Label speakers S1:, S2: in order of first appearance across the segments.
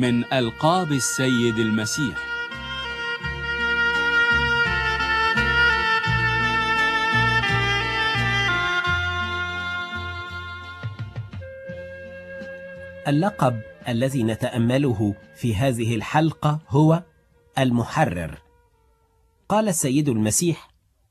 S1: من ألقاب السيد المسيح.
S2: اللقب الذي نتأمله في هذه الحلقة هو المحرر. قال السيد المسيح: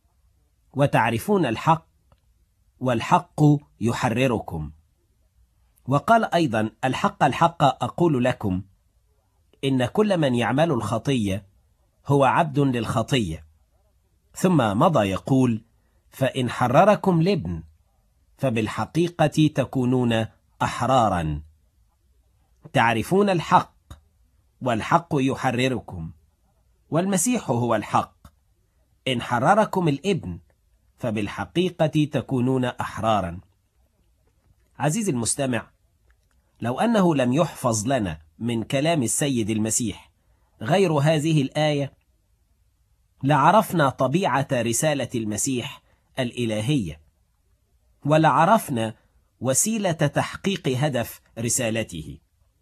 S2: وتعرفون الحق والحق يحرركم. وقال أيضا: الحق الحق أقول لكم إن كل من يعمل الخطية هو عبد للخطية. ثم مضى يقول: فإن حرركم الابن فبالحقيقة تكونون أحرارا. تعرفون الحق والحق يحرركم، والمسيح هو الحق. إن حرركم الابن فبالحقيقة تكونون أحرارا. عزيزي المستمع، لو أنه لم يحفظ لنا من كلام السيد المسيح غير هذه الآية لعرفنا طبيعة رسالة المسيح الإلهية، ولعرفنا وسيلة تحقيق هدف رسالته.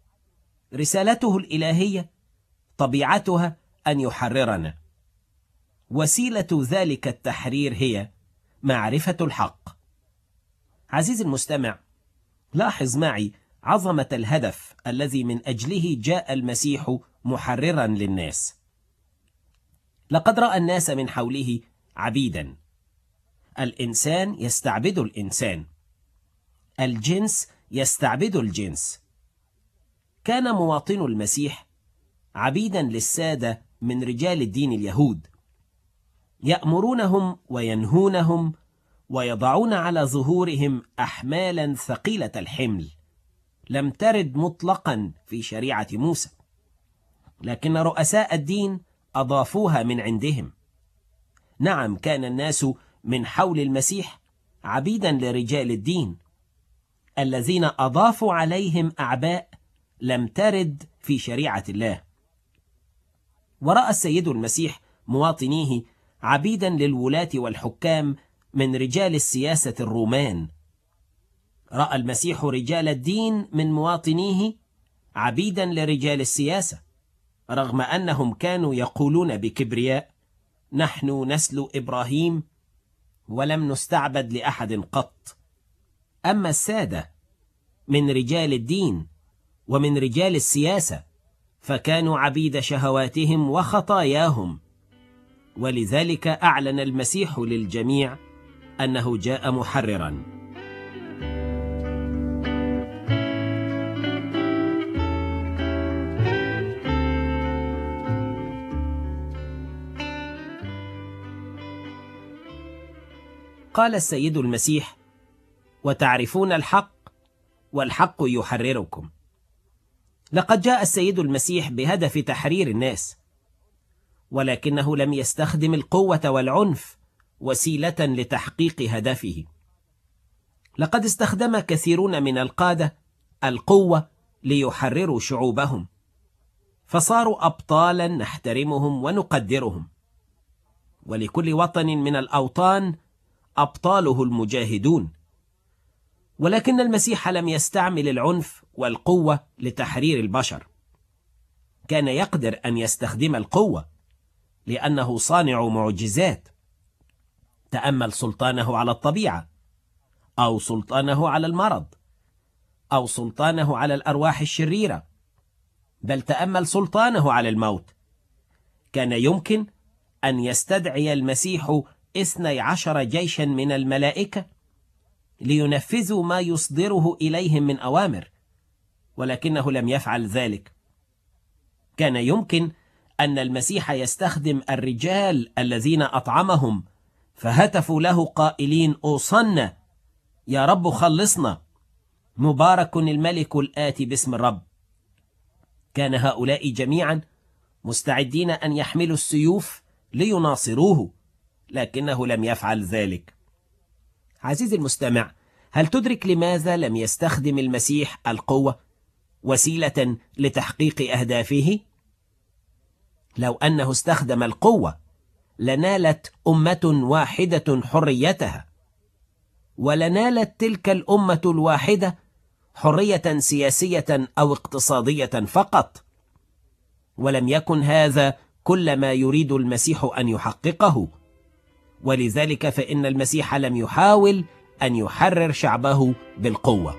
S2: رسالته الإلهية طبيعتها أن يحررنا. وسيلة ذلك التحرير هي معرفة الحق. عزيزي المستمع، لاحظ معي عظمة الهدف الذي من أجله جاء المسيح محررا للناس. لقد رأى الناس من حوله عبيدا. الإنسان يستعبد الإنسان، الجنس يستعبد الجنس. كان مواطن المسيح عبيدا للسادة من رجال الدين اليهود، يأمرونهم وينهونهم ويضعون على ظهورهم أحمالا ثقيلة الحمل لم ترد مطلقا في شريعة موسى، لكن رؤساء الدين أضافوها من عندهم. نعم، كان الناس من حول المسيح عبيدا لرجال الدين الذين أضافوا عليهم أعباء لم ترد في شريعة الله. ورأى السيد المسيح مواطنيه عبيدا للولاة والحكام من رجال السياسة الرومان. رأى المسيح رجال الدين من مواطنيه عبيدا لرجال السياسة، رغم أنهم كانوا يقولون بكبرياء: نحن نسل إبراهيم ولم نستعبد لأحد قط. أما السادة من رجال الدين ومن رجال السياسة فكانوا عبيد شهواتهم وخطاياهم. ولذلك أعلن المسيح للجميع أنه جاء محررا. قال السيد المسيح: وتعرفون الحق والحق يحرركم. لقد جاء السيد المسيح بهدف تحرير الناس، ولكنه لم يستخدم القوة والعنف وسيلة لتحقيق هدفه. لقد استخدم كثيرون من القادة القوة ليحرروا شعوبهم، فصاروا أبطالا نحترمهم ونقدرهم. ولكل وطن من الأوطان أبطاله المجاهدون. ولكن المسيح لم يستعمل العنف والقوة لتحرير البشر. كان يقدر أن يستخدم القوة لأنه صانع معجزات. تأمل سلطانه على الطبيعة، أو سلطانه على المرض، أو سلطانه على الأرواح الشريرة، بل تأمل سلطانه على الموت. كان يمكن أن يستدعي المسيح 12 جيشا من الملائكة لينفذوا ما يصدره إليهم من أوامر، ولكنه لم يفعل ذلك. كان يمكن أن المسيح يستخدم الرجال الذين أطعمهم فهتفوا له قائلين: أوصنا يا رب خلصنا، مبارك الملك الآتي باسم الرب. كان هؤلاء جميعا مستعدين أن يحملوا السيوف ليناصروه، لكنه لم يفعل ذلك. عزيزي المستمع، هل تدرك لماذا لم يستخدم المسيح القوة وسيلة لتحقيق أهدافه؟ لو أنه استخدم القوة لنالت أمة واحدة حريتها، ولنالت تلك الأمة الواحدة حرية سياسية أو اقتصادية فقط، ولم يكن هذا كل ما يريد المسيح أن يحققه، ولذلك فإن المسيح لم يحاول أن يحرر شعبه بالقوة.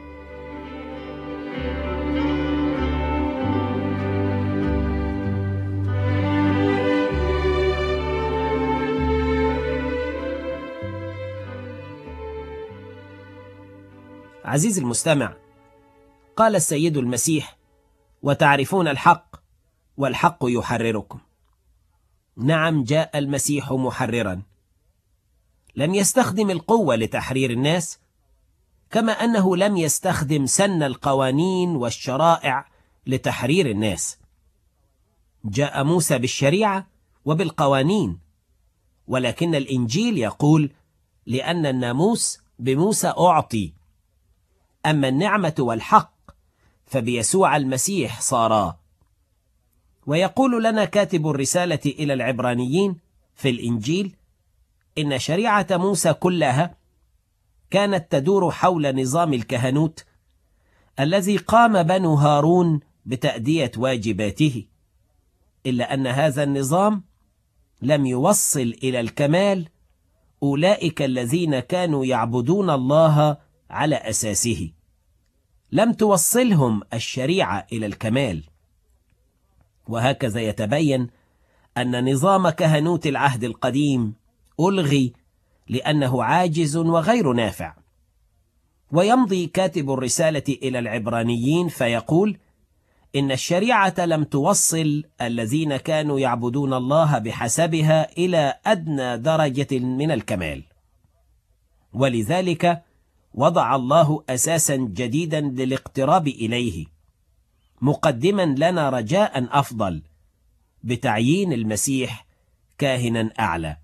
S2: عزيزي المستمع، قال السيد المسيح: وتعرفون الحق والحق يحرركم. نعم، جاء المسيح محررا، لم يستخدم القوة لتحرير الناس، كما أنه لم يستخدم سن القوانين والشرائع لتحرير الناس. جاء موسى بالشريعة وبالقوانين، ولكن الإنجيل يقول: لأن الناموس بموسى أعطي، أما النعمة والحق فبيسوع المسيح صارا. ويقول لنا كاتب الرسالة إلى العبرانيين في الإنجيل إن شريعة موسى كلها كانت تدور حول نظام الكهنوت الذي قام بنو هارون بتأدية واجباته، إلا أن هذا النظام لم يوصل إلى الكمال أولئك الذين كانوا يعبدون الله على أساسه. لم توصلهم الشريعة إلى الكمال. وهكذا يتبين أن نظام كهنوت العهد القديم ألغي لأنه عاجز وغير نافع. ويمضي كاتب الرسالة إلى العبرانيين فيقول إن الشريعة لم توصل الذين كانوا يعبدون الله بحسبها إلى أدنى درجة من الكمال، ولذلك وضع الله أساسا جديدا للاقتراب إليه، مقدما لنا رجاء أفضل بتعيين المسيح كاهنا أعلى.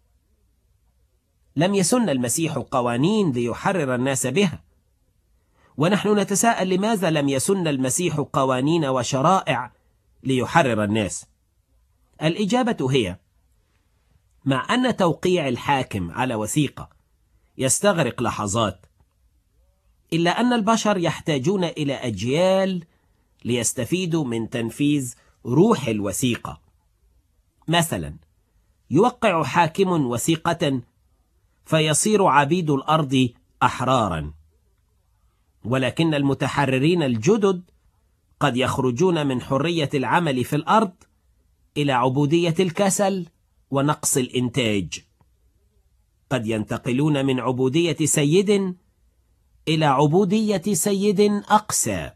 S2: لم يسن المسيح قوانين ليحرر الناس بها، ونحن نتساءل لماذا لم يسن المسيح قوانين وشرائع ليحرر الناس؟ الإجابة هي: مع أن توقيع الحاكم على وثيقة يستغرق لحظات، إلا أن البشر يحتاجون إلى أجيال ليستفيدوا من تنفيذ روح الوثيقة. مثلا، يوقع حاكم وثيقة فيصير عبيد الأرض أحرارا، ولكن المتحررين الجدد قد يخرجون من حرية العمل في الأرض إلى عبودية الكسل ونقص الإنتاج. قد ينتقلون من عبودية سيد إلى عبودية سيد أقسى،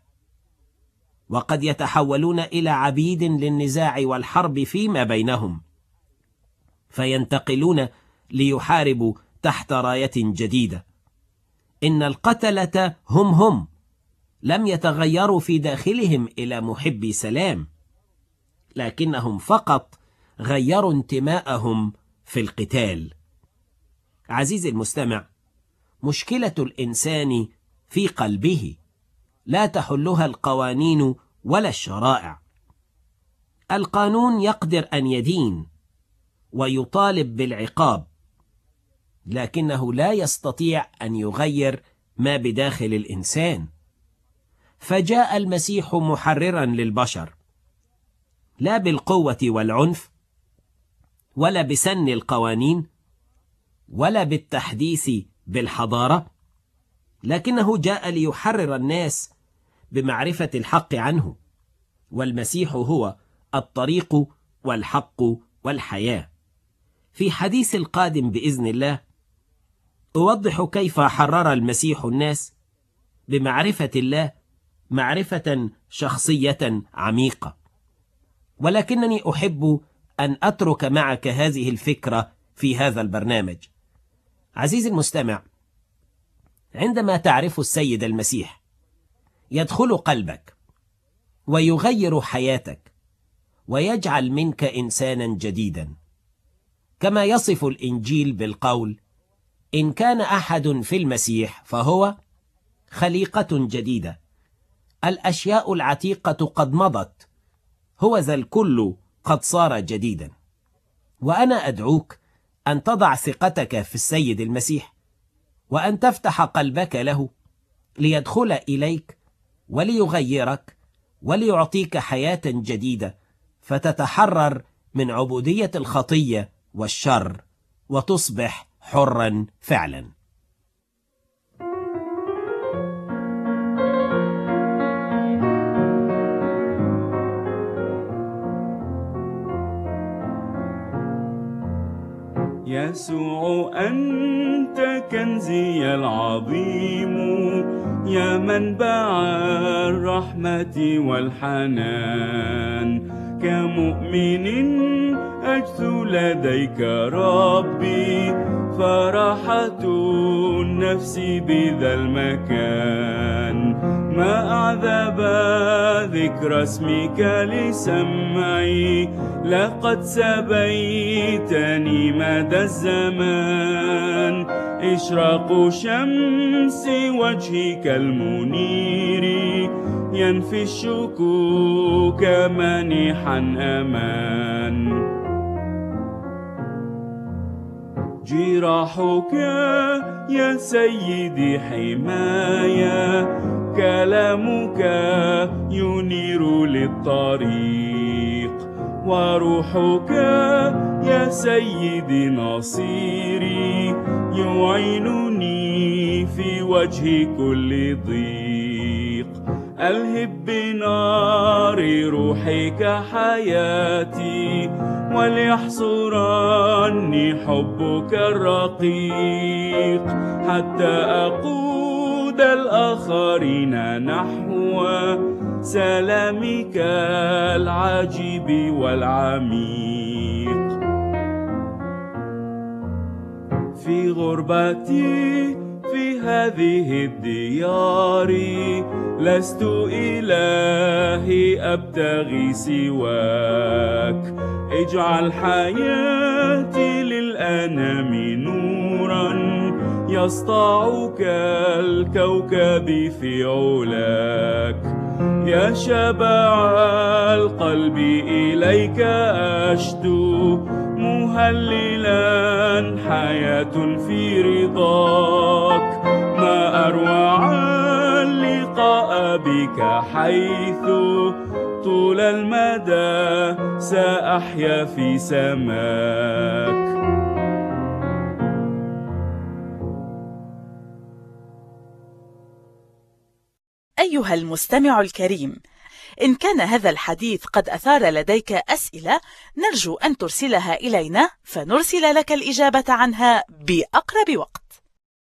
S2: وقد يتحولون إلى عبيد للنزاع والحرب فيما بينهم، فينتقلون ليحاربوا تحت راية جديدة. إن القتلة هم لم يتغيروا في داخلهم إلى محبي سلام، لكنهم فقط غيروا انتماءهم في القتال. عزيزي المستمع، مشكلة الإنسان في قلبه، لا تحلها القوانين ولا الشرائع. القانون يقدر أن يدين ويطالب بالعقاب، لكنه لا يستطيع أن يغير ما بداخل الإنسان. فجاء المسيح محررا للبشر، لا بالقوة والعنف، ولا بسن القوانين، ولا بالتحديث بالحضارة، لكنه جاء ليحرر الناس بمعرفة الحق عنه. والمسيح هو الطريق والحق والحياة. في حديث القادم بإذن الله أوضح كيف حرر المسيح الناس بمعرفة الله معرفة شخصية عميقة. ولكنني أحب أن أترك معك هذه الفكرة في هذا البرنامج. عزيزي المستمع، عندما تعرف السيد المسيح يدخل قلبك ويغير حياتك ويجعل منك إنسانا جديدا، كما يصف الإنجيل بالقول: إن كان أحد في المسيح فهو خليقة جديدة، الأشياء العتيقة قد مضت، هو ذا الكل قد صار جديدا. وأنا أدعوك أن تضع ثقتك في السيد المسيح، وأن تفتح قلبك له ليدخل إليك وليغيرك وليعطيك حياة جديدة فتتحرر من عبودية الخطية والشر وتصبح حرا فعلا.
S3: يسوع أنت كنزي العظيم، يا منبع الرحمة والحنان، كمؤمن أجثو لديك ربي، فرحة النفس بذا المكان. ما أعذب ذكر اسمك لسمعي، لقد سبيتني مدى الزمان. إشراق شمس وجهك المنير ينفي الشكوك مانحا أمان. جراحك يا سيدي حماية، كلامك ينير للطريق، وروحك يا سيدي نصيري يعينني في وجه كل ضيق. ألهب بنار روحك حياتي، وليحصرني حبك الرقيق، حتى أقود الآخرين نحو سلامك العجيب والعميق. في غربتي في هذه الديار، لست إلهي أبتغي سواك. اجعل حياتي للأنام نورا، يسطع كالكوكب في علاك. يا شبع القلب إليك أشدو، مهللا حياة في رضاك. ما أروع اللقاء بك، حيث طول المدى سأحيا في سماك.
S4: أيها المستمع الكريم، إن كان هذا الحديث قد أثار لديك أسئلة، نرجو أن ترسلها إلينا فنرسل لك الإجابة عنها بأقرب وقت.